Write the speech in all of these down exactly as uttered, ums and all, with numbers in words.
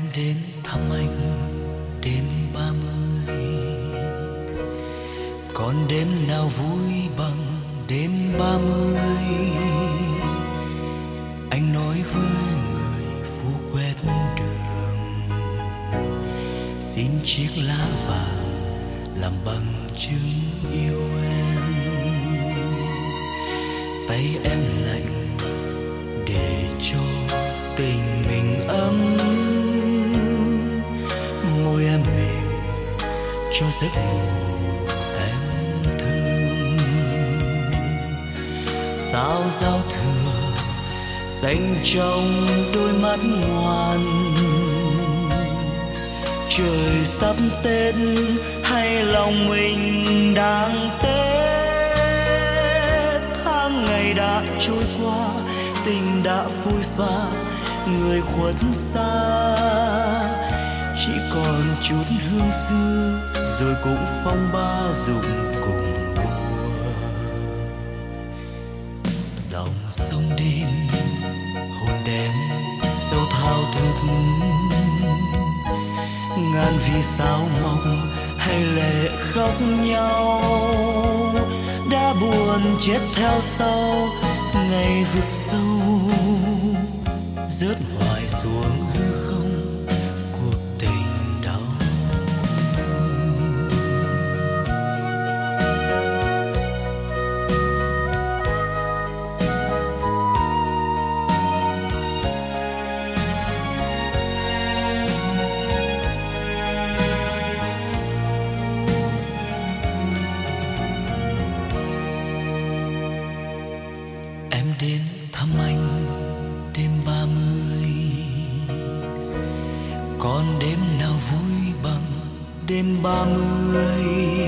đến thăm anh đêm ba mươi, còn đêm nào vui bằng đêm ba mươi. Anh nói với người phố quét đường, xin chiếc lá vàng làm bằng chứng yêu em. Tay em lạnh để cho tình mình ấm, môi em mềm cho giấc ngủ em thương. Sao giao thừa xanh trong đôi mắt ngoan, trời sắp Tết hay lòng mình đang Tết. Tháng ngày đã trôi qua, tình đã phôi pha, người khuất xa. Chỉ còn chút hương xưa rồi cũng phong ba rụng cùng mùa. Dòng sông đêm hồn đen sâu thao thức, ngàn vì sao mong hay lệ khóc nhau. Đã buồn chết theo sau ngày vực sâu, rớt hoài xuống hư không cuộc tình đau. Em đến thăm anh đêm ba mươi, còn đêm nào vui bằng đêm ba mươi.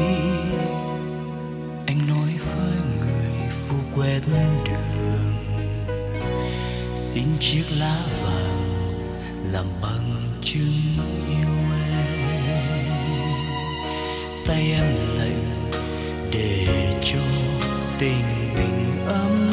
Anh nói với người phố quét đường, xin chiếc lá vàng làm bằng chứng yêu em. Tay em lạnh để cho tình mình ấm,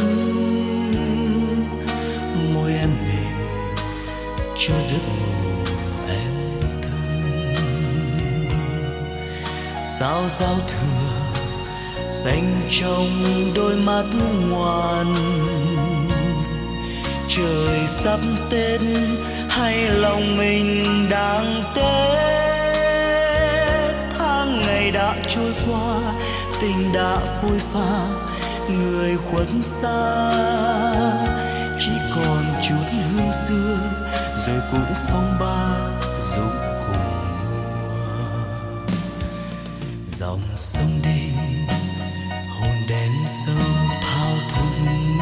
môi em mềm cho giấc ngủ em thương. Sao giao thừa xanh trong đôi mắt ngoan, trời sắp Tết hay lòng mình đang Tết. Tháng ngày đã trôi qua, tình đã phôi pha, người khuất xa. Chỉ còn chút hương xưa rồi cũng phong ba rụng cùng mùa. Dòng sông đêm hồn đen sâu thao thức,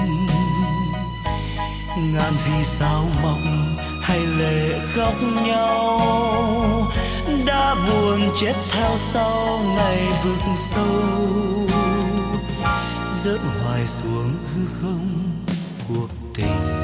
ngàn vì sao mong hay lệ khóc nhau. Đã buồn chết theo sau ngày vực sâu, rớt hoài xuống hư không cuộc tình.